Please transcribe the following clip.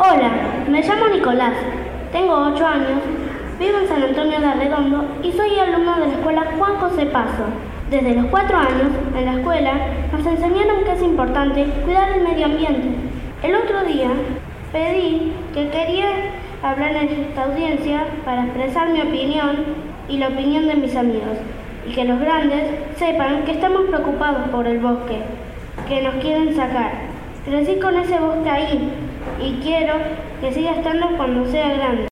Hola, me llamo Nicolás, tengo 8 años, vivo en San Antonio de Arredondo y soy alumno de la escuela Juan José Paso. Desde los 4 años, en la escuela, nos enseñaron que es importante cuidar el medio ambiente. El otro día pedí que quería hablar en esta audiencia para expresar mi opinión y la opinión de mis amigos, y que los grandes sepan que estamos preocupados por el bosque, que nos quieren sacar. Crecí con ese bosque ahí y quiero que siga estando cuando sea grande.